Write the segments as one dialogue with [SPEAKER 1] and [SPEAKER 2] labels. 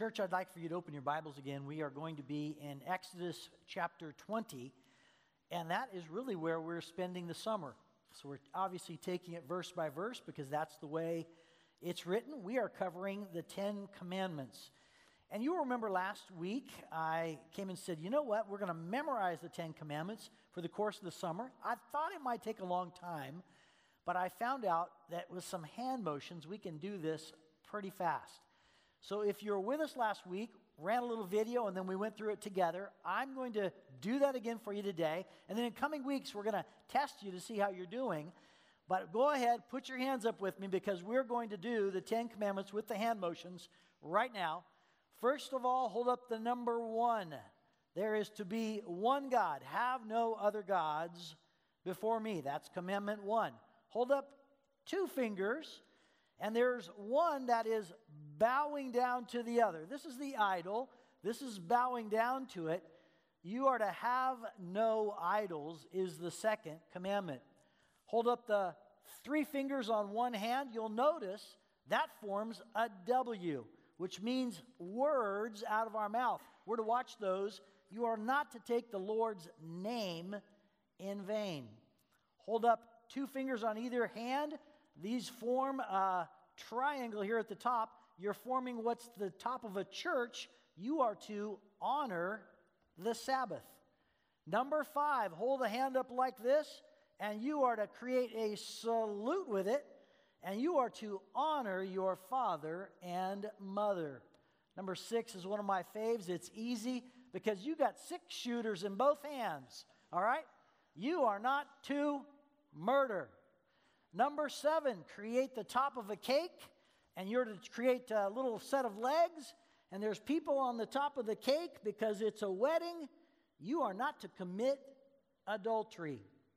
[SPEAKER 1] Church, I'd like for you to open your Bibles again. We are going to be in Exodus chapter 20, and that is really where we're spending the summer. So we're obviously taking it verse by verse because that's the way it's written. We are covering the Ten Commandments. And you remember last week, I came and said, you know what, we're going to memorize the Ten Commandments for the course of the summer. I thought it might take a long time, but I found out that with some hand motions, we can do this pretty fast. So if you're with us last week, ran a little video, and then we went through it together, I'm going to do that again for you today. And then in coming weeks, we're going to test you to see how you're doing. But go ahead, put your hands up with me because we're going to do the Ten Commandments with the hand motions right now. First of all, hold up the number 1. There is to be one God. Have no other gods before me. That's commandment 1. Hold up 2 fingers, and there's one that is bowing down to the other. This is the idol. This is bowing down to it. You are to have no idols is the second commandment. Hold up the 3 fingers on one hand. You'll notice that forms a W, which means words out of our mouth. We're to watch those. You are not to take the Lord's name in vain. Hold up 2 fingers on either hand. These form a triangle here at the top. You're forming what's the top of a church. You are to honor the Sabbath. Number 5, hold a hand up like this, and you are to create a salute with it. And you are to honor your father and mother. Number 6 is one of my faves. It's easy because you got 6 shooters in both hands. All right? You are not to murder. Number 7, create the top of a cake. And you're to create a little set of legs. And there's people on the top of the cake because it's a wedding. You are not to commit adultery.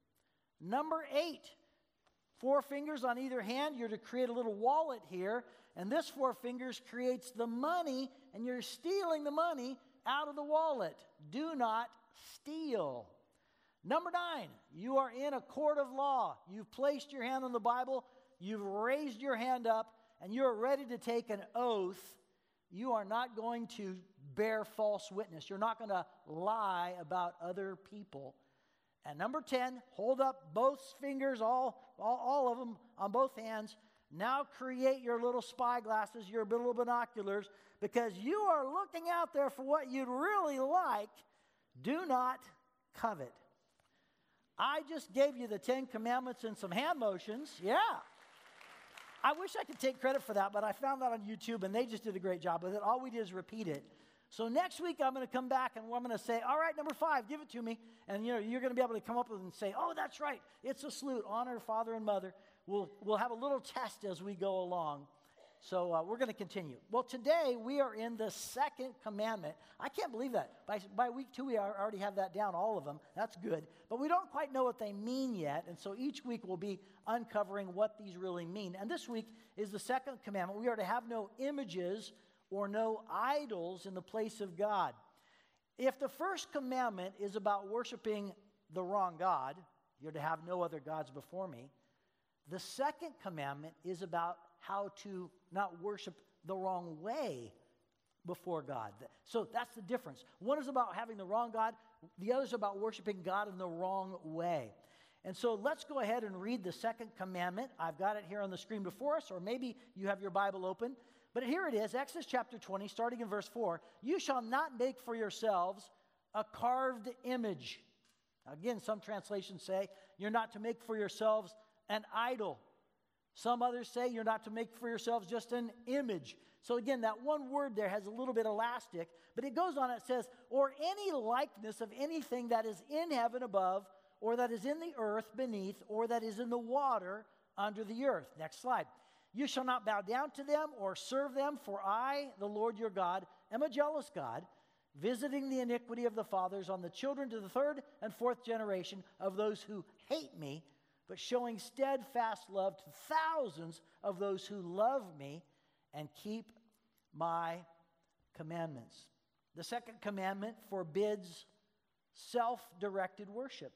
[SPEAKER 1] Number 8. 4 fingers on either hand, you're to create a little wallet here, and this 4 fingers creates the money, and you're stealing the money out of the wallet. Do not steal. Number 9, you are in a court of law. You've placed your hand on the Bible, you've raised your hand up, and you're ready to take an oath. You are not going to bear false witness. You're not going to lie about other people. And number 10, hold up both fingers, all of them on both hands. Now create your little spy glasses, your little binoculars, because you are looking out there for what you'd really like. Do not covet. I just gave you the 10 Commandments and some hand motions. Yeah. I wish I could take credit for that, but I found that on YouTube, and they just did a great job with it. All we did is repeat it. So next week, I'm going to come back, and I'm going to say, all right, number 5, give it to me. And you're going to be able to come up with and say, oh, that's right. It's a salute. Honor father and mother. We'll have a little test as we go along. So we're going to continue. Well, today, we are in the second commandment. I can't believe that. By week 2, we already have that down, all of them. That's good. But we don't quite know what they mean yet. And so each week, we'll be uncovering what these really mean. And this week is the second commandment. We are to have no images or no idols in the place of God. If the first commandment is about worshiping the wrong God, you're to have no other gods before me, the second commandment is about how to not worship the wrong way before God. So that's the difference. One is about having the wrong God, the other is about worshiping God in the wrong way. And so let's go ahead and read the second commandment. I've got it here on the screen before us, or maybe you have your Bible open. But here it is, Exodus chapter 20, starting in verse 4. You shall not make for yourselves a carved image. Again, some translations say you're not to make for yourselves an idol. Some others say you're not to make for yourselves just an image. So again, that one word there has a little bit elastic, but it goes on, it says, or any likeness of anything that is in heaven above, or that is in the earth beneath, or that is in the water under the earth. Next slide. You shall not bow down to them or serve them, for I, the Lord your God, am a jealous God, visiting the iniquity of the fathers on the children to the 3rd and 4th generation of those who hate me, but showing steadfast love to thousands of those who love me and keep my commandments. The second commandment forbids self-directed worship.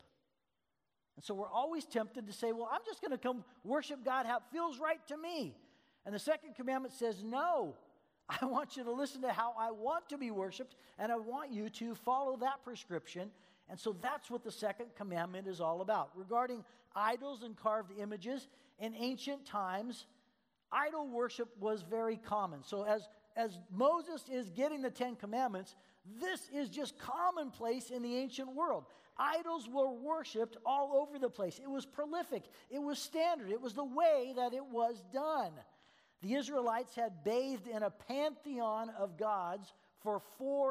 [SPEAKER 1] And so we're always tempted to say, well, I'm just going to come worship God how it feels right to me. And the second commandment says, no, I want you to listen to how I want to be worshiped, and I want you to follow that prescription. And so that's what the second commandment is all about. Regarding idols and carved images, in ancient times, idol worship was very common. So as Moses is getting the Ten Commandments, this is just commonplace in the ancient world. Idols were worshipped all over the place. It was prolific. It was standard. It was the way that it was done. The Israelites had bathed in a pantheon of gods for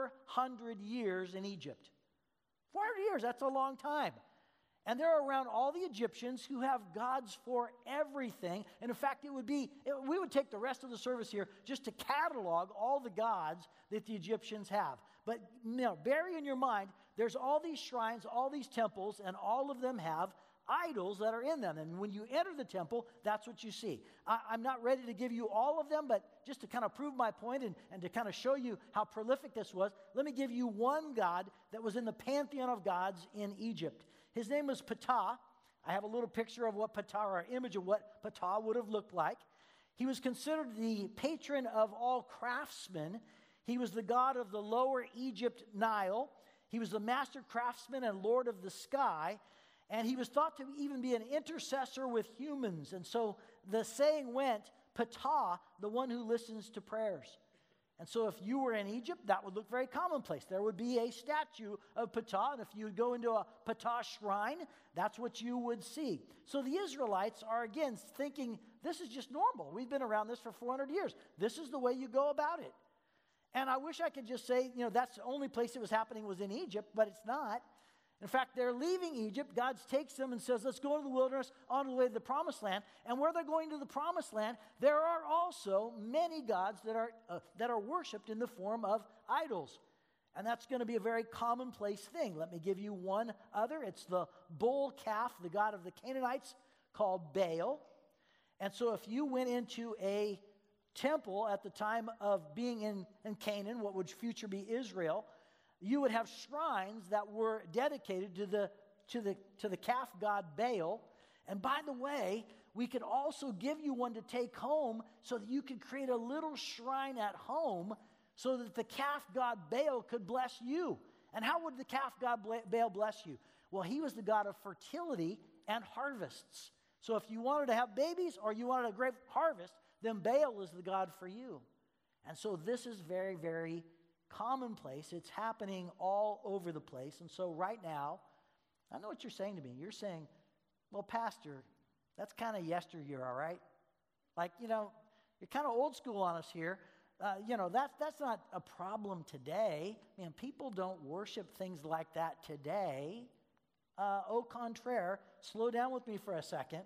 [SPEAKER 1] 400 years in Egypt. 400 years, that's a long time. And they're around all the Egyptians who have gods for everything. And in fact, we would take the rest of the service here just to catalog all the gods that the Egyptians have. But bear in your mind, there's all these shrines, all these temples, and all of them have idols that are in them. And when you enter the temple, that's what you see. I'm not ready to give you all of them, but just to kind of prove my point and to kind of show you how prolific this was, let me give you one god that was in the pantheon of gods in Egypt. His name was Ptah. I have a little picture of what Ptah, or an image of what Ptah would have looked like. He was considered the patron of all craftsmen. He was the god of the lower Egypt Nile. He was the master craftsman and lord of the sky. And he was thought to even be an intercessor with humans. And so the saying went, Ptah, the one who listens to prayers. And so if you were in Egypt, that would look very commonplace. There would be a statue of Ptah, and if you would go into a Ptah shrine, that's what you would see. So the Israelites are, again, thinking, this is just normal. We've been around this for 400 years. This is the way you go about it. And I wish I could just say, that's the only place it was happening was in Egypt, but it's not. In fact, they're leaving Egypt. God takes them and says, let's go into the wilderness on the way to the promised land. And where they're going to the promised land, there are also many gods that are worshipped in the form of idols. And that's going to be a very commonplace thing. Let me give you one other. It's the bull calf, the god of the Canaanites, called Baal. And so if you went into a temple at the time of being in Canaan, what would future be Israel, you would have shrines that were dedicated to the calf god Baal. And by the way, we could also give you one to take home so that you could create a little shrine at home so that the calf god Baal could bless you. And how would the calf god Baal bless you? Well, he was the god of fertility and harvests. So if you wanted to have babies or you wanted a great harvest, then Baal is the god for you. And so this is very, very commonplace. It's happening all over the place. And so right now, I know what you're saying to me. You're saying, well, Pastor, that's kind of yesteryear, all right? Like, you're kind of old school on us here. That's not a problem today. Man, people don't worship things like that today. Au contraire, slow down with me for a second,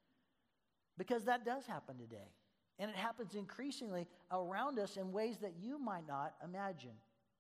[SPEAKER 1] because that does happen today. And it happens increasingly around us in ways that you might not imagine.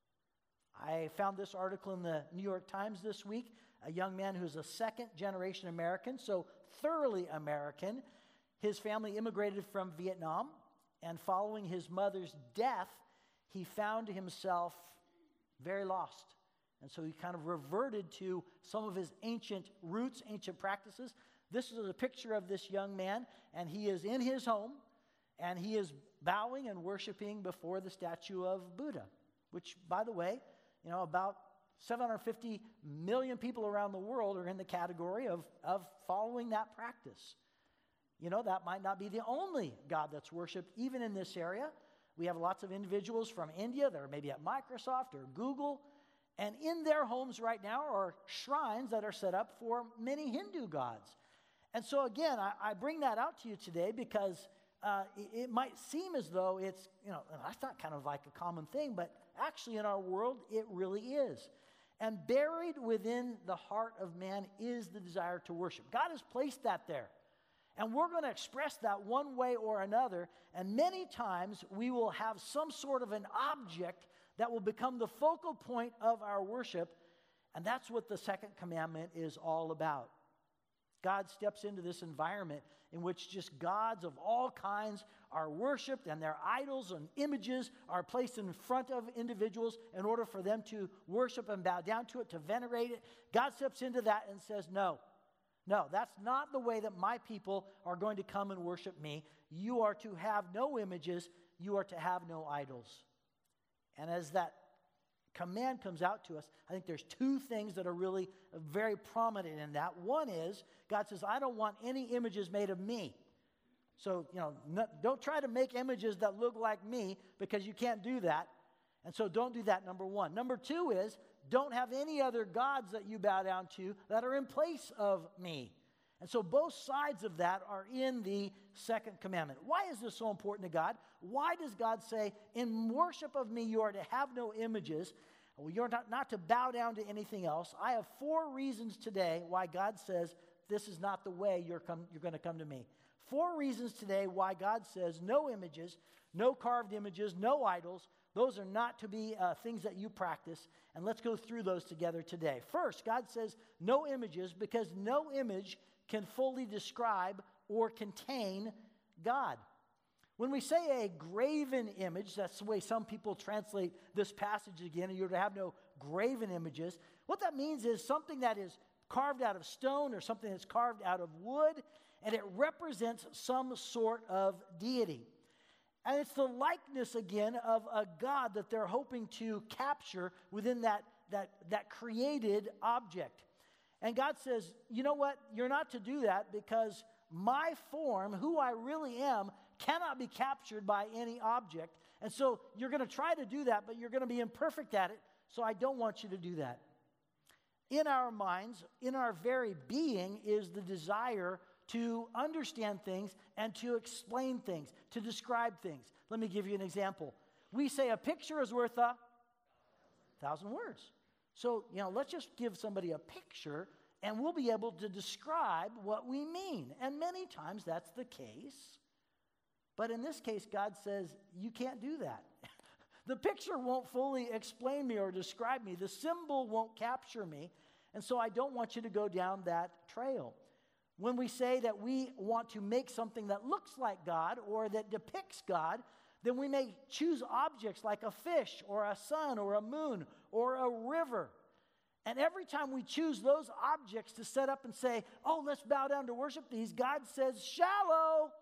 [SPEAKER 1] I found this article in the New York Times this week. A young man who's a second-generation American, so thoroughly American. His family immigrated from Vietnam, and following his mother's death, he found himself very lost. And so he kind of reverted to some of his ancient roots, ancient practices. This is a picture of this young man, and he is in his home, and he is bowing and worshiping before the statue of Buddha, which, by the way, about 750 million people around the world are in the category of following that practice. That might not be the only God that's worshiped, even in this area. We have lots of individuals from India that are maybe at Microsoft or Google, and in their homes right now are shrines that are set up for many Hindu gods. And so again, I bring that out to you today because it might seem as though it's, that's not kind of like a common thing, but actually in our world, it really is. And buried within the heart of man is the desire to worship. God has placed that there. And we're going to express that one way or another. And many times we will have some sort of an object that will become the focal point of our worship. And that's what the second commandment is all about. God steps into this environment in which just gods of all kinds are worshiped, and their idols and images are placed in front of individuals in order for them to worship and bow down to it, to venerate it. God steps into that and says, no, that's not the way that my people are going to come and worship me. You are to have no images, you are to have no idols. And as that command comes out to us, I think there's two things that are really very prominent in that. One is, God says, I don't want any images made of me. So, don't try to make images that look like me, because you can't do that. And so don't do that, number one. Number two is, don't have any other gods that you bow down to that are in place of me. And so both sides of that are in the second commandment. Why is this so important to God? Why does God say, in worship of me, you are to have no images? Well, you're not to bow down to anything else. I have 4 reasons today why God says this is not the way you're going to come to me. 4 reasons today why God says no images, no carved images, no idols. Those are not to be things that you practice. And let's go through those together today. First, God says no images because no image can fully describe or contain God. When we say a graven image, that's the way some people translate this passage again, you're to have no graven images. What that means is something that is carved out of stone or something that's carved out of wood, and it represents some sort of deity. And it's the likeness, again, of a God that they're hoping to capture within that created object. And God says, you know what? You're not to do that because my form, who I really am, cannot be captured by any object. And so you're going to try to do that, but you're going to be imperfect at it, so I don't want you to do that. In our minds, in our very being, is the desire to understand things and to explain things, to describe things. Let me give you an example. We say a picture is worth 1,000 words. So, let's just give somebody a picture and we'll be able to describe what we mean. And many times that's the case. But in this case, God says, you can't do that. The picture won't fully explain me or describe me. The symbol won't capture me. And so I don't want you to go down that trail. When we say that we want to make something that looks like God or that depicts God, then we may choose objects like a fish or a sun or a moon or a river. And every time we choose those objects to set up and say, oh, let's bow down to worship these, God says, shallow,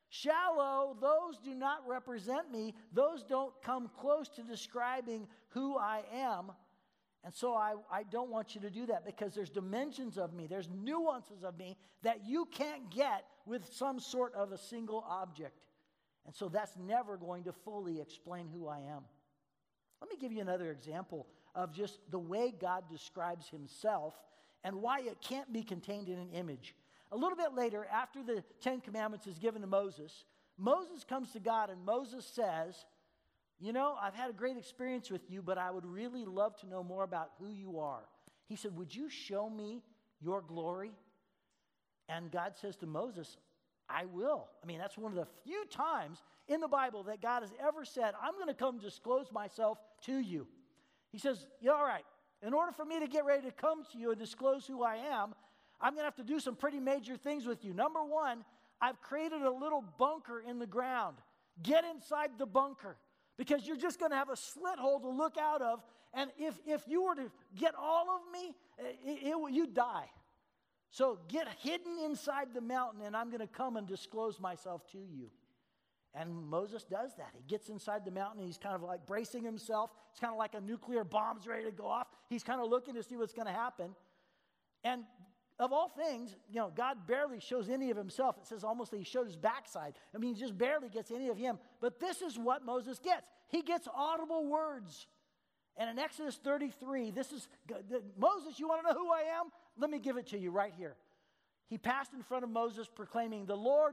[SPEAKER 1] those do not represent me. Those don't come close to describing who I am. And so I don't want you to do that because there's dimensions of me, there's nuances of me that you can't get with some sort of a single object. And so that's never going to fully explain who I am. Let me give you another example of just the way God describes himself and why it can't be contained in an image. A little bit later, after the 10 Commandments is given to Moses, Moses comes to God and Moses says, I've had a great experience with you, but I would really love to know more about who you are. He said, would you show me your glory? And God says to Moses, I will. That's one of the few times in the Bible that God has ever said, I'm going to come disclose myself to you. He says, all right, in order for me to get ready to come to you and disclose who I am, I'm going to have to do some pretty major things with you. Number one, I've created a little bunker in the ground. Get inside the bunker because you're just going to have a slit hole to look out of. And if you were to get all of me, you'd die. So get hidden inside the mountain and I'm going to come and disclose myself to you. And Moses does that. He gets inside the mountain. He's kind of like bracing himself. It's kind of like a nuclear bomb's ready to go off. He's kind of looking to see what's going to happen. And of all things, God barely shows any of himself. It says almost that he showed his backside. He just barely gets any of him. But this is what Moses gets. He gets audible words. And in Exodus 33, Moses, you want to know who I am? Let me give it to you right here. He passed in front of Moses proclaiming, the Lord,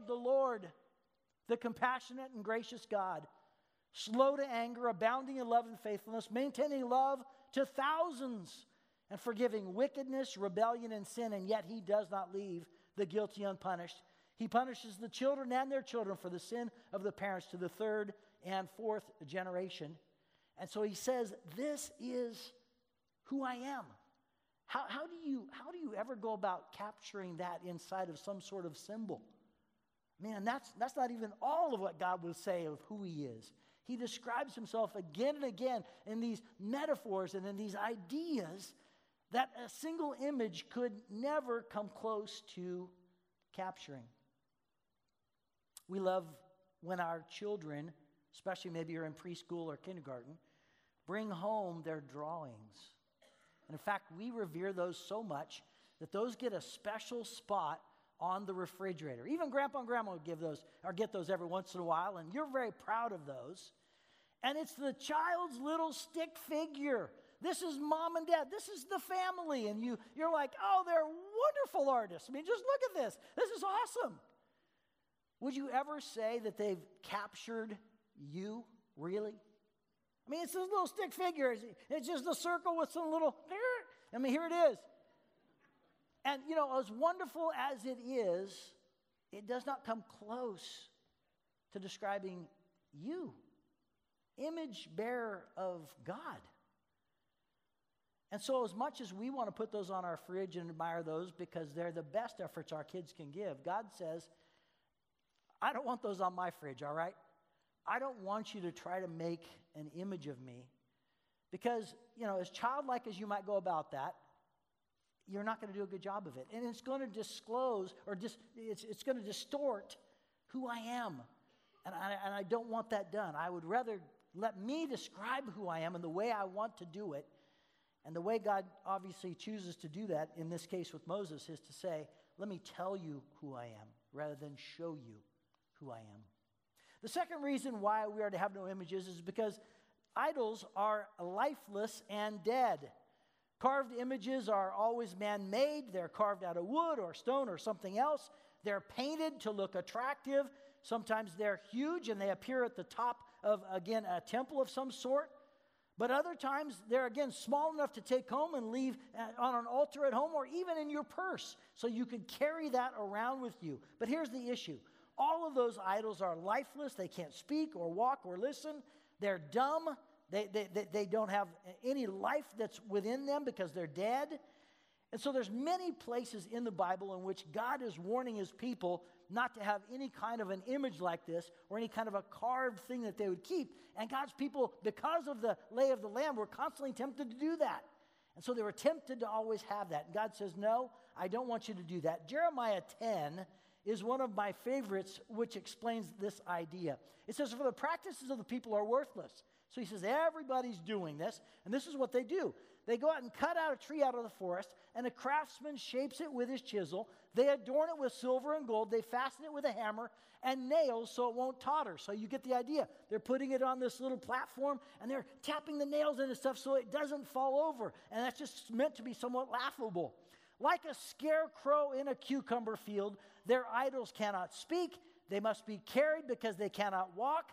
[SPEAKER 1] the compassionate and gracious God, slow to anger, abounding in love and faithfulness, maintaining love to thousands, and forgiving wickedness, rebellion, and sin, and yet he does not leave the guilty unpunished. He punishes the children and their children for the sin of the parents to the 3rd and 4th generation. And so he says, this is who I am. How do you ever go about capturing that inside of some sort of symbol? Man, that's not even all of what God will say of who he is. He describes himself again and again in these metaphors and in these ideas that a single image could never come close to capturing. We love when our children especially maybe you're in preschool or kindergarten, bring home their drawings. And in fact, we revere those so much that those get a special spot on the refrigerator. Even Grandpa and Grandma would give those or get those every once in a while, and you're very proud of those. And it's the child's little stick figure. This is mom and dad. This is the family. And you're like, oh, they're wonderful artists. I mean, just look at this. This is awesome. Would you ever say that they've captured you, really? I mean, it's this little stick figure. It's just a circle with some little, I mean, here it is. And, as wonderful as it is, it does not come close to describing you, image bearer of God. And so as much as we want to put those on our fridge and admire those because they're the best efforts our kids can give, God says, I don't want those on my fridge, all right? I don't want you to try to make an image of me because, as childlike as you might go about that, you're not going to do a good job of it. And it's going to disclose or it's going to distort who I am. And I don't want that done. I would rather let me describe who I am and the way I want to do it. And the way God obviously chooses to do that, in this case with Moses, is to say, let me tell you who I am rather than show you who I am. The second reason why we are to have no images is because idols are lifeless and dead. Carved images are always man-made. They're carved out of wood or stone or something else. They're painted to look attractive. Sometimes they're huge and they appear at the top of, again, a temple of some sort. But other times they're, again, small enough to take home and leave on an altar at home or even in your purse so you can carry that around with you. But here's the issue. All of those idols are lifeless. They can't speak or walk or listen. They're dumb. They don't have any life that's within them because they're dead. And so there's many places in the Bible in which God is warning his people not to have any kind of an image like this or any kind of a carved thing that they would keep. And God's people, because of the lay of the land, were constantly tempted to do that. And so they were tempted to always have that. And God says, no, I don't want you to do that. Jeremiah 10 is one of my favorites, which explains this idea. It says, for the practices of the people are worthless. So he says, everybody's doing this, and this is what they do. They go out and cut out a tree out of the forest, and a craftsman shapes it with his chisel. They adorn it with silver and gold. They fasten it with a hammer and nails so it won't totter. So you get the idea. They're putting it on this little platform, and they're tapping the nails into stuff so it doesn't fall over. And that's just meant to be somewhat laughable. Like a scarecrow in a cucumber field, their idols cannot speak. They must be carried because they cannot walk.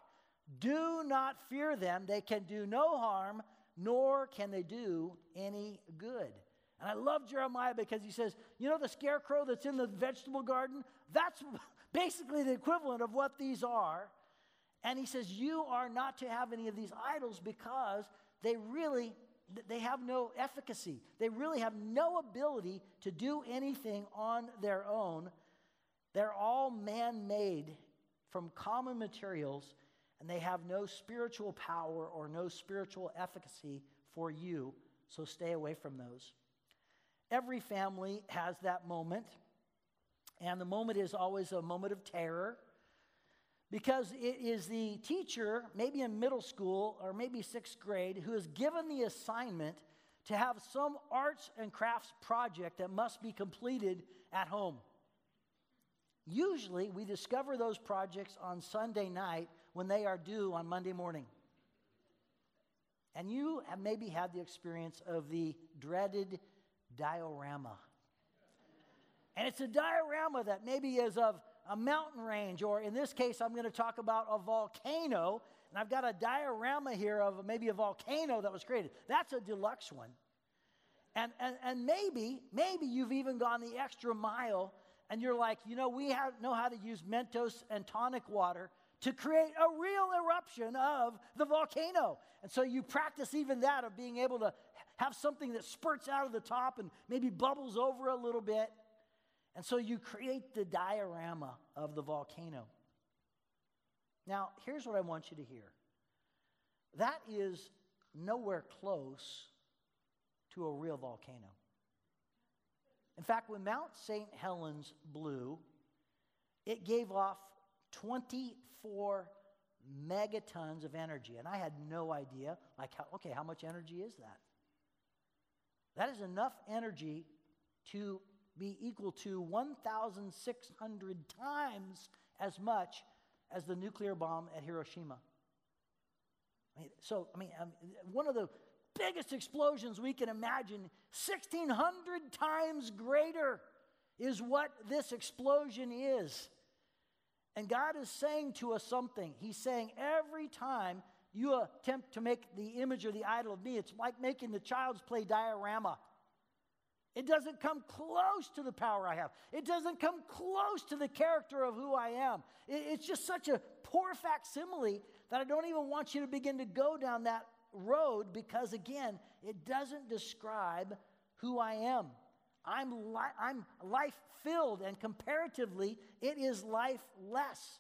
[SPEAKER 1] Do not fear them. They can do no harm, nor can they do any good. And I love Jeremiah because he says, the scarecrow that's in the vegetable garden, that's basically the equivalent of what these are. And he says, you are not to have any of these idols because they have no efficacy. They really have no ability to do anything on their own. They're all man-made from common materials, and they have no spiritual power or no spiritual efficacy for you, so stay away from those. Every family has that moment, and the moment is always a moment of terror because it is the teacher, maybe in middle school or maybe sixth grade, who is given the assignment to have some arts and crafts project that must be completed at home. Usually, we discover those projects on Sunday night when they are due on Monday morning. And you have maybe had the experience of the dreaded diorama. And it's a diorama that maybe is of a mountain range, or in this case, I'm going to talk about a volcano. And I've got a diorama here of maybe a volcano that was created. That's a deluxe one. And maybe you've even gone the extra mile, and you're like, we know how to use Mentos and tonic water to create a real eruption of the volcano. And so you practice even that of being able to have something that spurts out of the top and maybe bubbles over a little bit. And so you create the diorama of the volcano. Now, here's what I want you to hear. That is nowhere close to a real volcano. In fact, when Mount St. Helens blew, it gave off 24 megatons of energy. And I had no idea, how much energy is that? That is enough energy to be equal to 1,600 times as much as the nuclear bomb at Hiroshima. One of the biggest explosions we can imagine, 1,600 times greater is what this explosion is. And God is saying to us something. He's saying every time you attempt to make the image or the idol of me, it's like making the child's play diorama. It doesn't come close to the power I have. It doesn't come close to the character of who I am. It's just such a poor facsimile that I don't even want you to begin to go down that road because, again, it doesn't describe who I am. I'm life-filled, and comparatively, it is lifeless.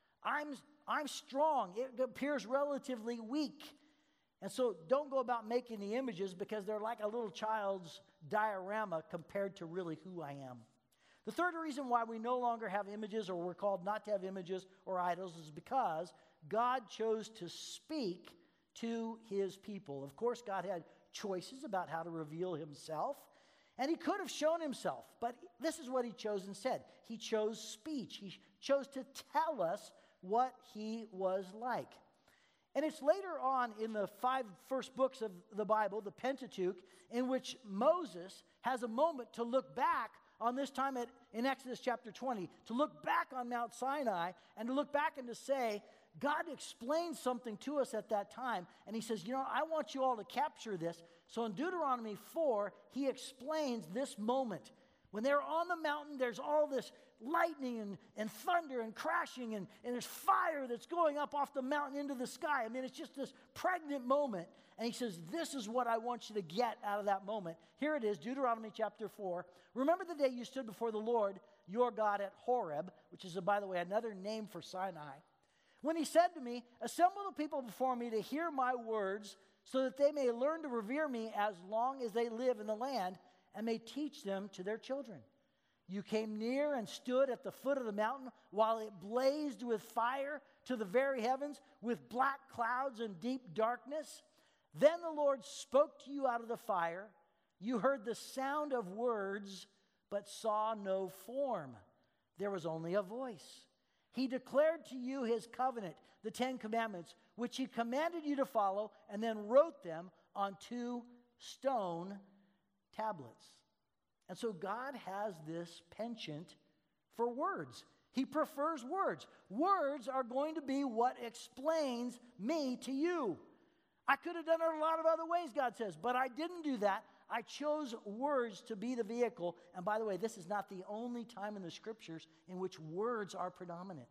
[SPEAKER 1] I'm strong. It appears relatively weak. And so don't go about making the images because they're like a little child's diorama compared to really who I am. The third reason why we no longer have images, or we're called not to have images or idols, is because God chose to speak to his people. Of course, God had choices about how to reveal himself, and he could have shown himself, but this is what he chose instead. He chose speech. He chose to tell us what he was like. And it's later on in the 5 first books of the Bible, the Pentateuch, in which Moses has a moment to look back on this time in Exodus chapter 20, to look back on Mount Sinai and to look back and to say, God explained something to us at that time, and he says, I want you all to capture this. So in Deuteronomy 4, he explains this moment. When they're on the mountain, there's all this lightning and thunder and crashing, and there's fire that's going up off the mountain into the sky. It's just this pregnant moment. And he says, this is what I want you to get out of that moment. Here it is, Deuteronomy chapter 4. Remember the day you stood before the Lord, your God, at Horeb, which is, by the way, another name for Sinai. When he said to me, assemble the people before me to hear my words, so that they may learn to revere me as long as they live in the land, and may teach them to their children. You came near and stood at the foot of the mountain while it blazed with fire to the very heavens, with black clouds and deep darkness. Then the Lord spoke to you out of the fire. You heard the sound of words, but saw no form. There was only a voice. He declared to you his covenant, the 10 Commandments, which he commanded you to follow, and then wrote them on 2 stone tablets. And so God has this penchant for words. He prefers words. Words are going to be what explains me to you. I could have done it a lot of other ways, God says, but I didn't do that. I chose words to be the vehicle. And by the way, this is not the only time in the scriptures in which words are predominant.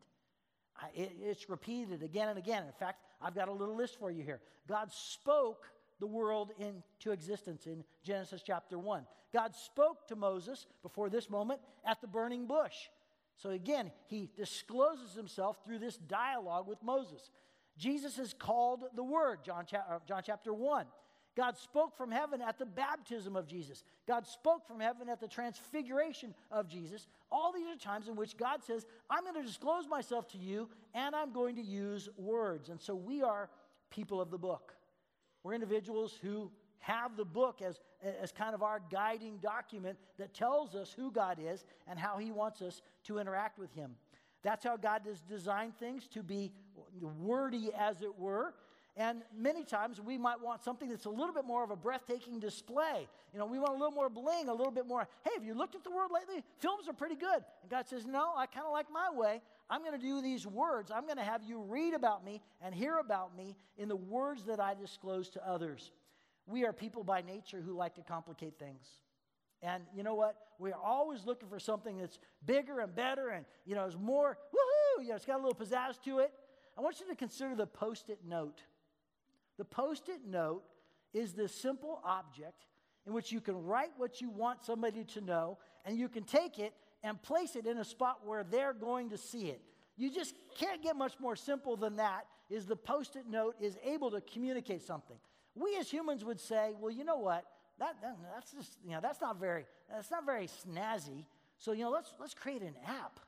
[SPEAKER 1] It's repeated again and again. In fact, I've got a little list for you here. God spoke the world into existence in Genesis chapter 1. God spoke to Moses before this moment at the burning bush. So again, he discloses himself through this dialogue with Moses. Jesus is called the Word, John chapter 1. God spoke from heaven at the baptism of Jesus. God spoke from heaven at the transfiguration of Jesus. All these are times in which God says, I'm going to disclose myself to you, and I'm going to use words. And so we are people of the book. We're individuals who have the book as kind of our guiding document that tells us who God is and how he wants us to interact with him. That's how God has designed things to be wordy, as it were. And many times we might want something that's a little bit more of a breathtaking display. We want a little more bling, a little bit more, hey, have you looked at the world lately? Films are pretty good. And God says, no, I kind of like my way. I'm going to do these words. I'm going to have you read about me and hear about me in the words that I disclose to others. We are people by nature who like to complicate things. And you know what? We're always looking for something that's bigger and better and, is more, woohoo, it's got a little pizzazz to it. I want you to consider the Post-it note. The Post-it note is this simple object in which you can write what you want somebody to know, and you can take it and place it in a spot where they're going to see it. You just can't get much more simple than that, is the Post-it note is able to communicate something. We as humans would say, well, you know what? That's just, that's not very snazzy. So, let's create an app.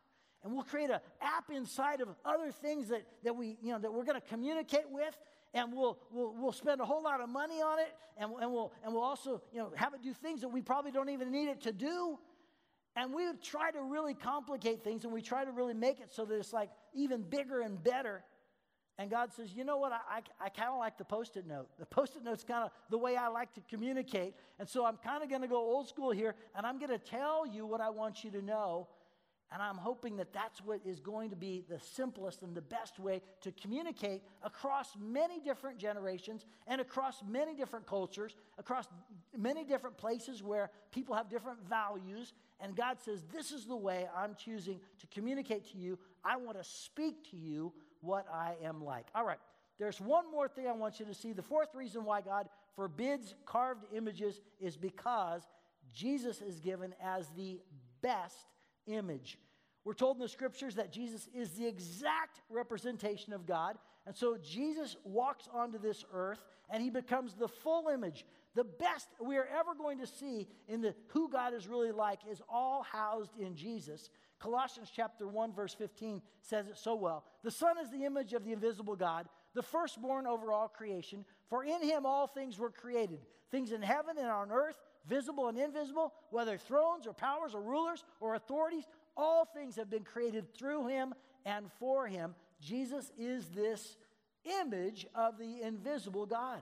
[SPEAKER 1] and we'll create an app inside of other things that we, that we're going to communicate with, and we'll spend a whole lot of money on it, and we'll also, have it do things that we probably don't even need it to do. And we try to really complicate things, and we try to really make it so that it's like even bigger and better. And God says, you know what, I kind of like the Post-it note. The Post-it note's kind of the way I like to communicate. And so I'm kind of going to go old school here, and I'm going to tell you what I want you to know. And I'm hoping that that's what is going to be the simplest and the best way to communicate across many different generations and across many different cultures, across many different places where people have different values. And God says, this is the way I'm choosing to communicate to you. I want to speak to you what I am like. All right, there's one more thing I want you to see. The fourth reason why God forbids carved images is because Jesus is given as the best image. We're told in the scriptures that Jesus is the exact representation of God. And so Jesus walks onto this earth and he becomes the full image. The best we are ever going to see in who God is really like is all housed in Jesus. Colossians chapter 1 verse 15 says it so well. The Son is the image of the invisible God, the firstborn over all creation. For in him all things were created, things in heaven and on earth, visible and invisible, whether thrones or powers or rulers or authorities, all things have been created through him and for him. Jesus is this image of the invisible God.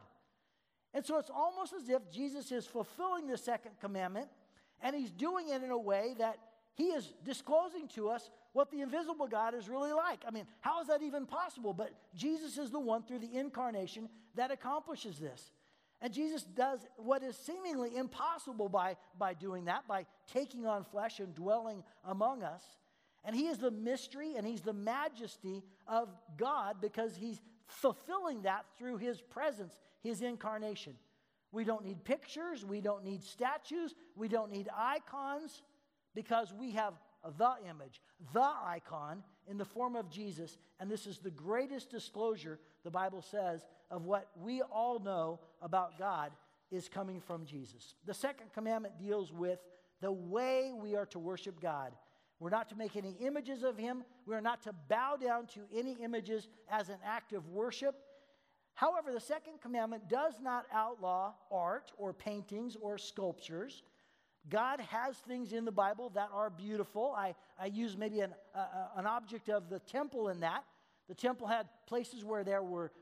[SPEAKER 1] And so it's almost as if Jesus is fulfilling the second commandment, and he's doing it in a way that he is disclosing to us what the invisible God is really like. I mean, how is that even possible? But Jesus is the one through the incarnation that accomplishes this. And Jesus does what is seemingly impossible by doing that, by taking on flesh and dwelling among us. And he is the mystery and he's the majesty of God because he's fulfilling that through his presence, his incarnation. We don't need pictures. We don't need statues. We don't need icons because we have the image, the icon in the form of Jesus. And this is the greatest disclosure, the Bible says, of what we all know about God is coming from Jesus. The second commandment deals with the way we are to worship God. We're not to make any images of him. We're not to bow down to any images as an act of worship. However, the second commandment does not outlaw art or paintings or sculptures. God has things in the Bible that are beautiful. I use maybe an object of the temple in that. The temple had places where there were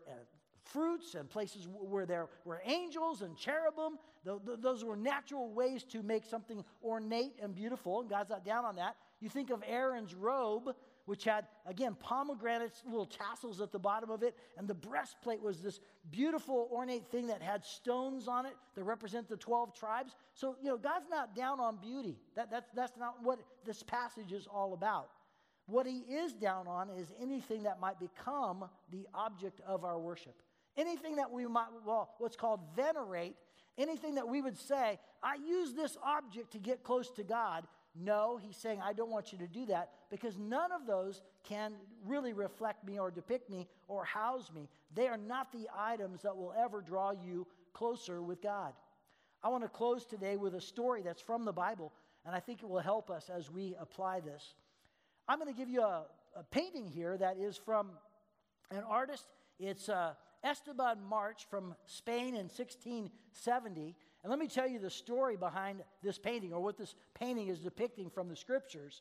[SPEAKER 1] fruits and places where there were angels and cherubim. Those were natural ways to make something ornate and beautiful, and God's not down on that. You think of Aaron's robe, which had, again, pomegranates, little tassels at the bottom of it, and the breastplate was this beautiful ornate thing that had stones on it that represent the 12 tribes. So, God's not down on beauty. That's not what this passage is all about. What he is down on is anything that might become the object of our worship. Anything that we might, what's called venerate, anything that we would say, I use this object to get close to God. No, he's saying, I don't want you to do that because none of those can really reflect me or depict me or house me. They are not the items that will ever draw you closer with God. I want to close today with a story that's from the Bible, and I think it will help us as we apply this. I'm going to give you a painting here that is from an artist. It's Esteban March from Spain in 1670. And let me tell you the story behind this painting, or what this painting is depicting from the scriptures.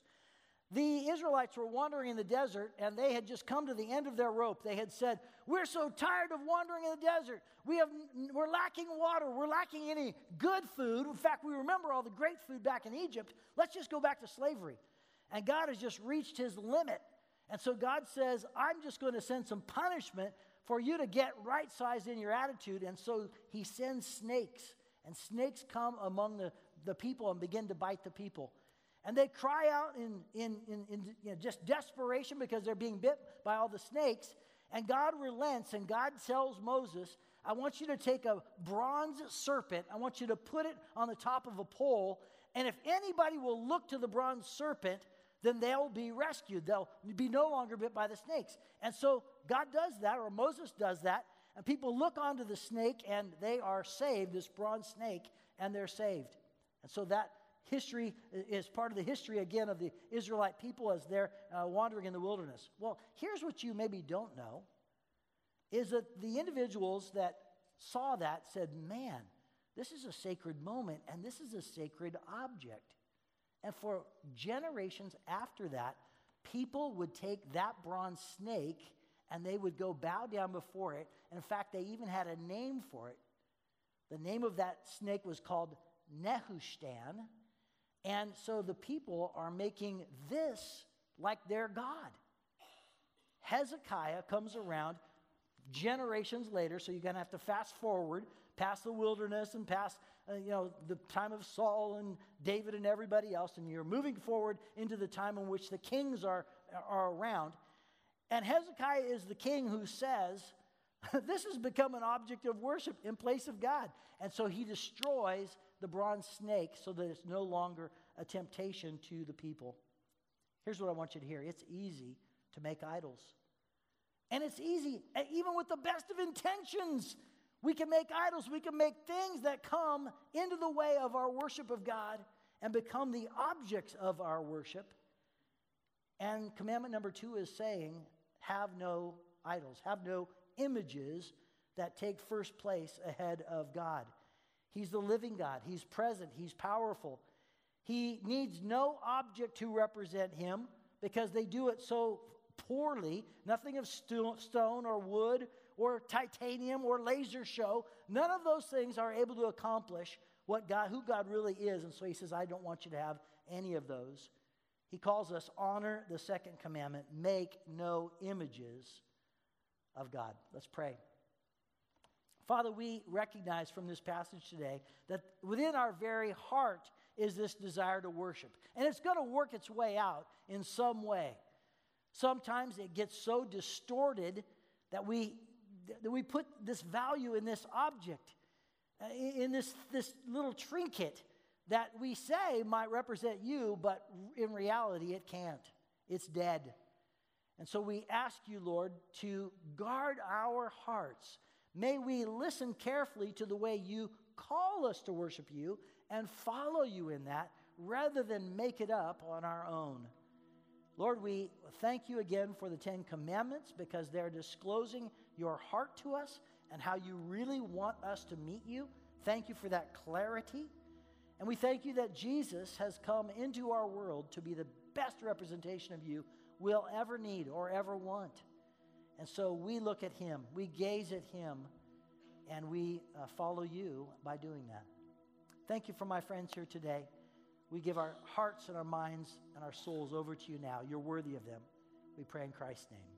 [SPEAKER 1] The Israelites were wandering in the desert, and they had just come to the end of their rope. They had said, we're so tired of wandering in the desert. We're lacking water. We're lacking any good food. In fact, we remember all the great food back in Egypt. Let's just go back to slavery. And God has just reached his limit. And so God says, I'm just going to send some punishment for you to get right-sized in your attitude. And so he sends snakes. And snakes come among the people and begin to bite the people. And they cry out in just desperation because they're being bit by all the snakes. And God relents, and God tells Moses, I want you to take a bronze serpent. I want you to put it on the top of a pole. And if anybody will look to the bronze serpent, then they'll be rescued. They'll be no longer bit by the snakes. And so God does that, or Moses does that. And people look onto the snake, and they are saved, this bronze snake, and they're saved. And so that history, is part of the history again of the Israelite people as they're wandering in the wilderness. Well, here's what you maybe don't know, is that the individuals that saw that said, man, this is a sacred moment and this is a sacred object. And for generations after that, people would take that bronze snake and they would go bow down before it. And in fact, they even had a name for it. The name of that snake was called Nehushtan. And so the people are making this like their God. Hezekiah comes around generations later, so you're going to have to fast forward past the wilderness and past the time of Saul and David and everybody else, and you're moving forward into the time in which the kings are around. And Hezekiah is the king who says, this has become an object of worship in place of God. And so he destroys the bronze snake so that it's no longer a temptation to the people. Here's what I want you to hear. It's easy to make idols. And it's easy, even with the best of intentions. We can make idols. We can make things that come into the way of our worship of God and become the objects of our worship. And commandment number 2 is saying, have no idols. Have no images that take first place ahead of God. He's the living God. He's present. He's powerful. He needs no object to represent him because they do it so poorly. Nothing of stone or wood or titanium or laser show. None of those things are able to accomplish who God really is. And so he says, I don't want you to have any of those. He calls us honor the second commandment, make no images of God. Let's pray. Father, we recognize from this passage today that within our very heart is this desire to worship. And it's going to work its way out in some way. Sometimes it gets so distorted that we put this value in this object, in this little trinket that we say might represent you, but in reality it can't. It's dead. And so we ask you, Lord, to guard our hearts. May we listen carefully to the way you call us to worship you and follow you in that rather than make it up on our own. Lord, we thank you again for the 10 Commandments because they're disclosing your heart to us and how you really want us to meet you. Thank you for that clarity. And we thank you that Jesus has come into our world to be the best representation of you we'll ever need or ever want. And so we look at him, we gaze at him, and we follow you by doing that. Thank you for my friends here today. We give our hearts and our minds and our souls over to you now. You're worthy of them. We pray in Christ's name.